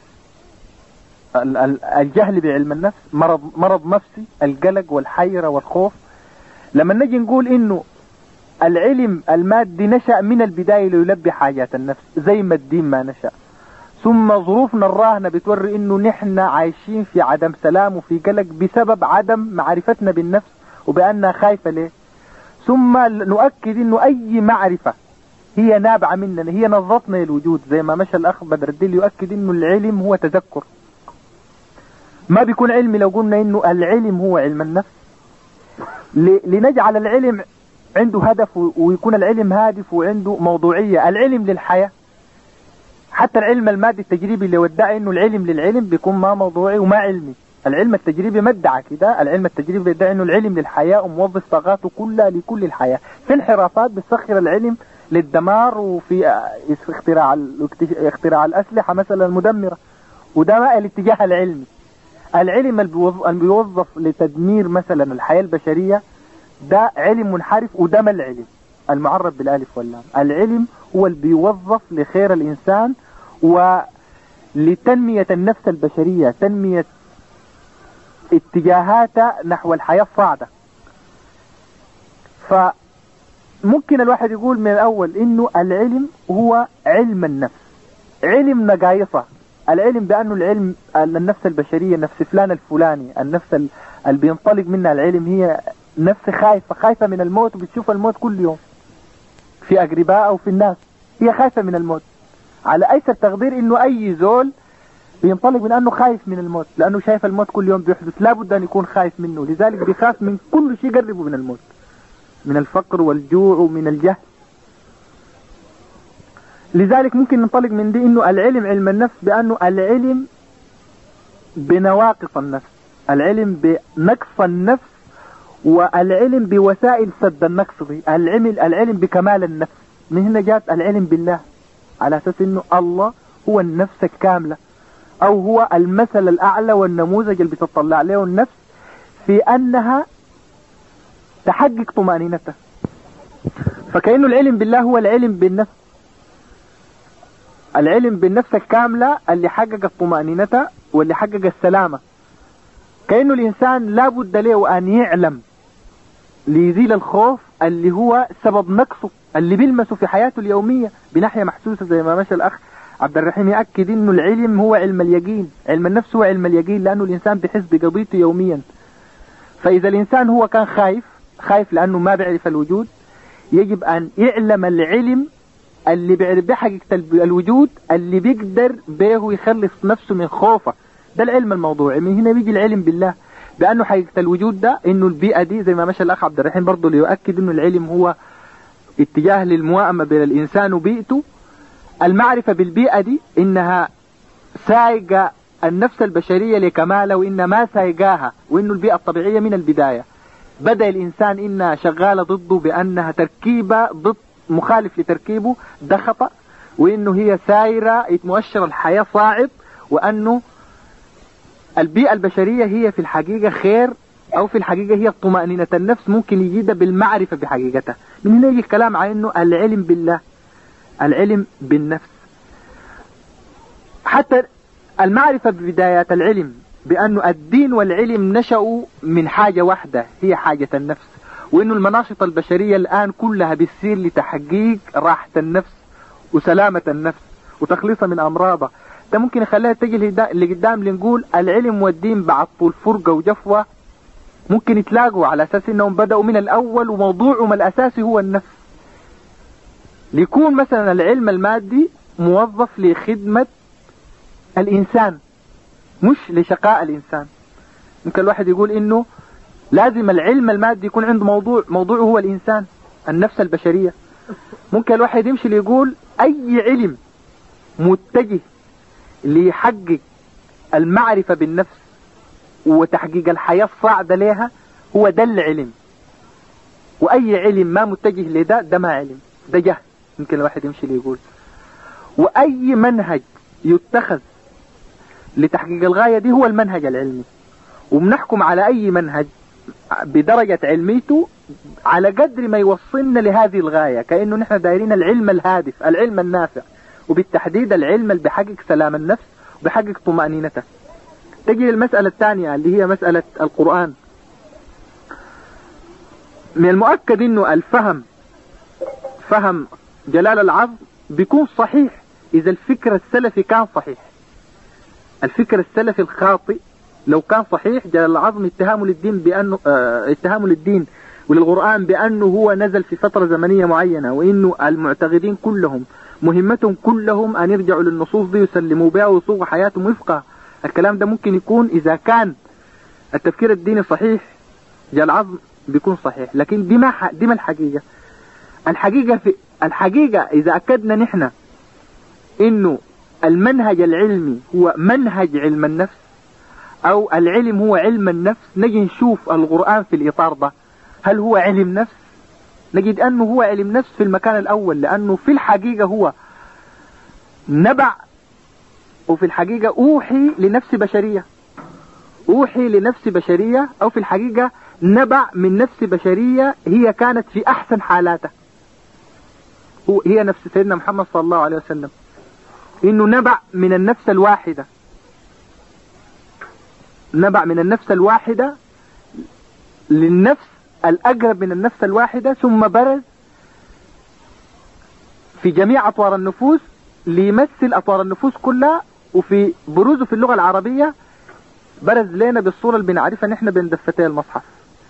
الجهل بعلم النفس مرض مرض نفسي، القلق والحيرة والخوف. لما نجي نقول إنه العلم المادي نشأ من البداية ليلبي حاجات النفس زي ما الدين ما نشأ، ثم ظروفنا الراهنة بتوري إنه نحن عايشين في عدم سلام وفي قلق بسبب عدم معرفتنا بالنفس وبأنها خايفة ليه. ثم نؤكد إنه أي معرفة هي نابعة مننا، هي نظرتنا للوجود. زي ما مشى الأخ بدر الدين يؤكد إنه العلم هو تذكر. ما بيكون علمي لو قلنا إنه العلم هو علم النفس. لنجعل العلم عنده هدف ويكون العلم هادف وعنده موضوعية. العلم للحياة، حتى العلم المادي التجريبي اللي ودعي إنه العلم للعلم بيكون ما موضوعي وما علمي. العلم التجريبي ما ادعى كده. العلم التجريبي يدعي إنه العلم للحياة وموظف طاقاته كلها لكل الحياة. في انحرافات بتسخر العلم للدمار، وفي اختراع اختراع الأسلحة مثلا المدمرة، وده ما الاتجاه العلمي. العلم اللي بيوظف لتدمير مثلا الحياة البشرية ده علم منحرف، وده ما العلم المعرب بالالف واللام. العلم هو اللي بيوظف لخير الإنسان ولتنمية النفس البشرية، تنمية اتجاهاتها نحو الحياة الصاعدة. فممكن الواحد يقول من الأول إنه العلم هو علم النفس، علم نقايصة. العلم بأنه العلم النفس البشرية، نفس فلان الفلاني، النفس اللي بينطلق منها العلم هي نفس خايفة خايفة من الموت، وبتشوف الموت كل يوم في أقرباء أو في الناس. هي خايفة من الموت على أيسر تقدير. إنه أي زول بينطلق من أنه خايف من الموت، لأنه شايف الموت كل يوم بيحدث، لابد أن يكون خايف منه. لذلك بيخاف من كل شيء يقربه من الموت، من الفقر والجوع ومن الجهل. لذلك ممكن ننطلق من دي إنه العلم علم النفس بأنه العلم بنواقص النفس، العلم بنقص النفس، والعلم بوسائل سد النقص دي. العلم العلم بكمال النفس. من هنا جاءت العلم بالله، على أساس إنه الله هو النفس الكاملة، أو هو المثل الأعلى والنموذج اللي بتطلع له النفس في أنها تحقق طمأنينتها. فكأنه العلم بالله هو العلم بالنفس، العلم بالنفس الكاملة اللي حقق طمأنينتها واللي حقق السلامة. كأنه الإنسان لابد له أن يعلم ليزيل الخوف اللي هو سبب نقصه، اللي بيلمسه في حياته اليومية بناحية محسوسة. زي ما مشى الأخ عبد الرحيم يأكد إنه العلم هو علم اليقين، علم النفس هو علم اليقين، لأنه الإنسان بيحس بقضيته يوميا. فإذا الإنسان هو كان خايف خايف لأنه ما بيعرف الوجود، يجب أن يعلم العلم اللي بيعرف بحقيقة الوجود، اللي بيقدر به يخلص نفسه من خوفه. ده العلم الموضوعي. من هنا بيجي العلم بالله، بأنه حقيقة الوجود ده إنه البيئة دي، زي ما مشى الأخ عبد الرحيم برضه ليؤكد إنه العلم هو اتجاه للموائمة بين الإنسان وبيئته. المعرفة بالبيئة دي إنها سايقة النفس البشرية لكمالها، وإنها ما سايقاها، وإنه البيئة الطبيعية من البداية بدأ الإنسان إنها شغالة ضده بأنها تركيبة ضد مخالف لتركيبه، ده خطأ. وإنه هي سايرة مؤشر الحياة صاعد، وأنه البيئة البشرية هي في الحقيقة خير، أو في الحقيقة هي طمأنينة النفس ممكن يجيدها بالمعرفة بحقيقتها. من هنا يجي الكلام عن إنه العلم بالله، العلم بالنفس. حتى المعرفة ببدايات العلم بأنه الدين والعلم نشأوا من حاجة واحدة، هي حاجة النفس، وإنه المناشط البشرية الآن كلها بتصير لتحقيق راحة النفس وسلامة النفس وتخليصها من أمراضها. ده ممكن يخليها تجي اللي قدام لنقول العلم والدين بعد طول فرقة وجفوة ممكن يتلاقوا، على أساس إنهم بدأوا من الأول وموضوعهم الأساسي هو النفس. ليكون مثلا العلم المادي موظف لخدمة الإنسان مش لشقاء الإنسان. ممكن الواحد يقول إنه لازم العلم المادي يكون عنده موضوع، موضوعه هو الإنسان، النفس البشرية. ممكن الواحد يمشي ليقول أي علم متجه ليحقق المعرفة بالنفس وتحقيق الحياة الصاعدة لها هو ده العلم، وأي علم ما متجه لده ده ما علم، ده جهل. ممكن الواحد يمشي ليقول. وأي منهج يتخذ لتحقيق الغاية دي هو المنهج العلمي، وبنحكم على أي منهج بدرجة علميته على قدر ما يوصلنا لهذه الغاية، كأنه نحن دايرين العلم الهادف، العلم النافع، وبالتحديد العلم اللي بحقق سلام النفس وبحقق طمأنينته. تجي للمسألة الثانية اللي هي مسألة القرآن. من المؤكد انه الفهم فهم جلال العظم بيكون صحيح اذا الفكر السلفي كان صحيح. الفكر السلفي الخاطئ لو كان صحيح، جلال العظم اتهامه للدين بانه اه اتهامه للدين وللقرآن بأنه هو نزل في فترة زمنية معينة، وإنه المعتقدين كلهم مهمتهم كلهم أن يرجعوا للنصوص دي يسلموا بها ويصوغوا حياتهم وفقها. الكلام ده ممكن يكون إذا كان التفكير الديني صحيح جاء العظم بيكون صحيح، لكن دي ما دي ما الحقيقة. الحقيقة في الحقيقة إذا أكدنا نحن إنه المنهج العلمي هو منهج علم النفس أو العلم هو علم النفس، نجي نشوف القرآن في الإطار ده هل هو علم نفس؟ نجد أنه هو علم نفس في المكان الأول، لأنه في الحقيقة هو نبع، وفي الحقيقة أوحي لنفس بشرية، أوحي لنفس بشرية، أو في الحقيقة نبع من نفس بشرية هي كانت في أحسن حالاتها، هي نفس سيدنا محمد صلى الله عليه وسلم، إنه نبع من النفس الواحدة، نبع من النفس الواحدة للنفس الأقرب من النفس الواحدة، ثم برز في جميع أطوار النفوس ليمثل أطوار النفوس كلها. وفي بروزه في اللغة العربية برز لنا بالصورة اللي بنعرفها نحن بين دفتي المصحف.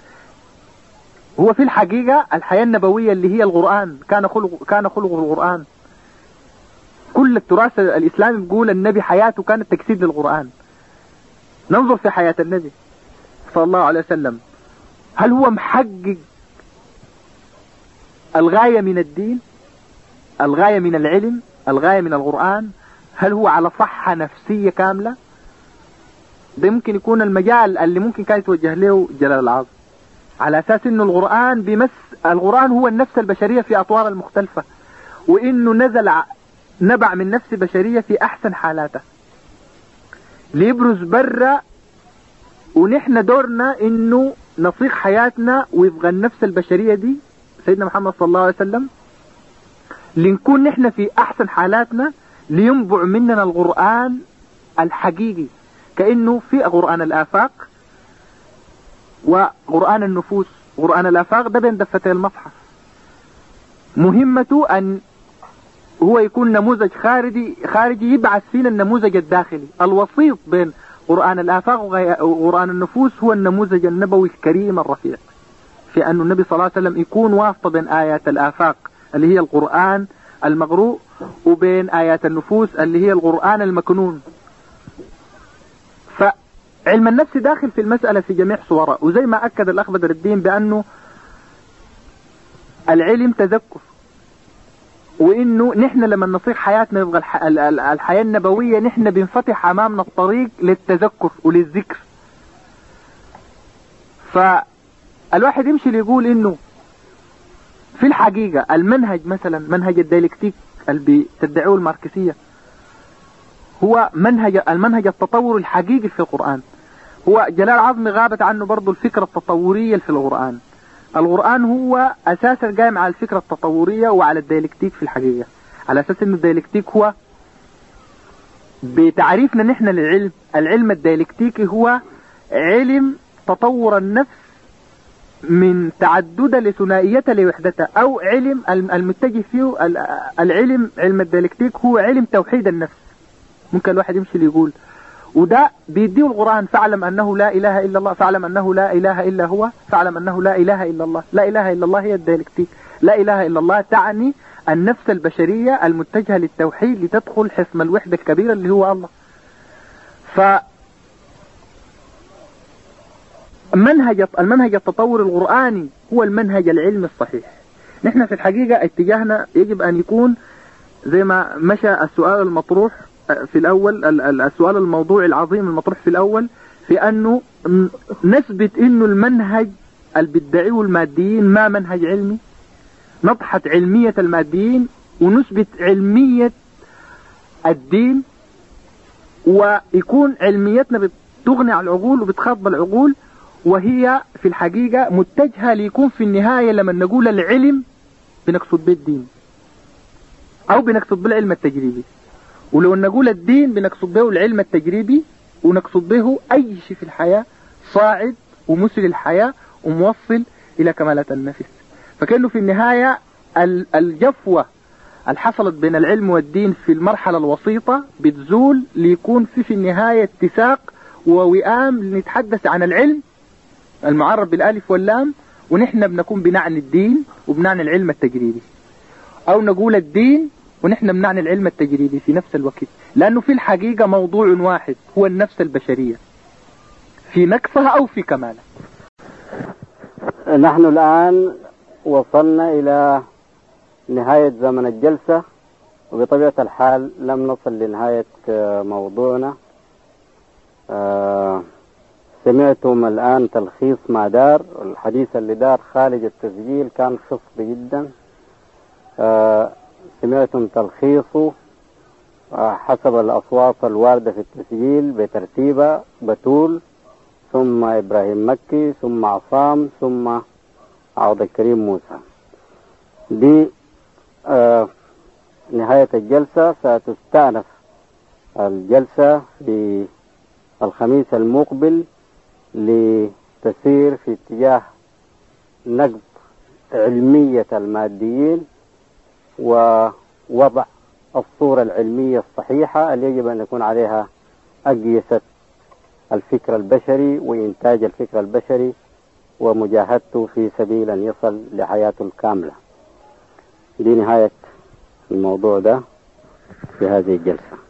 هو في الحقيقة الحياة النبوية اللي هي القرآن، كان خلق كان خلق القرآن. كل التراث الإسلامي بيقول النبي حياته كانت تجسيد للقرآن. ننظر في حياة النبي صلى الله عليه وسلم، هل هو محقق الغاية من الدين، الغاية من العلم، الغاية من القرآن؟ هل هو على صحة نفسية كاملة؟ ده ممكن يكون المجال اللي ممكن كان يتوجه له جلال العظم، على أساس إنه القرآن بمس القرآن هو النفس البشرية في أطوار المختلفة، وإنه نزل نبع من نفس بشرية في أحسن حالاته ليبرز برا، ونحن دورنا إنه نصيغ حياتنا وفق النفس البشرية دي سيدنا محمد صلى الله عليه وسلم، لنكون نحن في أحسن حالاتنا، لينبع مننا القرآن الحقيقي، كأنه في قرآن الآفاق وقرآن النفوس. قرآن الآفاق ده بين دفتي المصحف، مهمته أن هو يكون نموذج خارجي خارجي يبعث فينا النموذج الداخلي. الوسيط بين قرآن الآفاق وقرآن النفوس هو النموذج النبوي الكريم الرفيع، في أن النبي صلى الله عليه وسلم يكون واسطة بين آيات الآفاق اللي هي القرآن المقروء وبين آيات النفوس اللي هي القرآن المكنون. فعلم النفس داخل في المسألة في جميع صورها، وزي ما أكد الأخ بدر الدين بأنه العلم تذكر، وإنه نحن لما نصيغ حياتنا يبقى الح... الحياة النبوية نحن بنفتح أمامنا الطريق للتذكر وللذكر. فالواحد يمشي ليقول إنه في الحقيقة المنهج مثلا منهج الديالكتيك اللي بتدعوه الماركسية هو منهج المنهج التطور الحقيقي في القرآن. هو جلال عظمي غابت عنه برضو الفكرة التطورية في القرآن. القرآن هو أساسا قائم على الفكرة التطورية وعلى الديالكتيك في الحقيقة، على أساس إنه الديالكتيك هو بتعريفنا نحن للعلم، العلم الديالكتيكي هو علم تطور النفس من تعددها لثنائيتها لوحدتها، أو علم المتجه فيه العلم علم الديالكتيك هو علم توحيد النفس. ممكن الواحد يمشي ليقول وده بيديه القرآن، فاعلم أنه لا إله إلا الله، فاعلم أنه لا إله إلا هو، فاعلم أنه لا إله إلا الله. لا إله إلا الله هي الديالكتيك، لا إله إلا الله تعني النفس البشرية المتجهة للتوحيد لتدخل حصن الوحدة الكبيرة اللي هو الله. ف منهج المنهج التطور القرآني هو المنهج العلمي الصحيح. نحن في الحقيقة اتجاهنا يجب أن يكون زي ما مشى السؤال المطروح في الأول، السؤال الموضوعي العظيم المطروح في الأول، في أنه نثبت أنه المنهج اللي بيدعيه الماديين ما منهج علمي، نضحت علمية الماديين ونثبت علمية الدين، ويكون علميتنا بتغني على العقول وبتخاطب العقول، وهي في الحقيقة متجهة ليكون في النهاية لما نقول العلم بنقصد به الدين أو بنقصد به العلم التجريبي، ولو نقول الدين بنقصد به العلم التجريبي، ونقصد به أي شيء في الحياة صاعد ومسل الحياة وموصل إلى كمالات النفس. فكأنه في النهاية الجفوة اللي حصلت بين العلم والدين في المرحلة الوسيطة بتزول ليكون في في النهاية اتساق ووئام لنتحدث عن العلم المعرب بالالف واللام ونحن بنكون بنعني الدين وبنعني العلم التجريبي، أو نقول الدين ونحن بنعني العلم التجريبي في نفس الوقت، لأنه في الحقيقة موضوع واحد هو النفس البشرية في نقصها أو في كمالها. نحن الآن وصلنا إلى نهاية زمن الجلسة، وبطبيعة الحال لم نصل لنهاية موضوعنا. سمعتم الآن تلخيص ما دار، الحديث اللي دار خارج التسجيل كان خصب جدا. سمعتم تلخيصه حسب الأصوات الواردة في التسجيل بترتيبها: بتول، ثم إبراهيم مكي، ثم عصام، ثم عبد الكريم موسى. دي آه نهاية الجلسة. ستستأنف الجلسة في الخميس المقبل لتسير في اتجاه نقد علمية الماديين ووضع الصورة العلمية الصحيحة اللي يجب أن يكون عليها أقيسة الفكر البشري وإنتاج الفكر البشري ومجاهدته في سبيل أن يصل لحياته الكاملة. دي نهاية الموضوع ده في هذه الجلسة.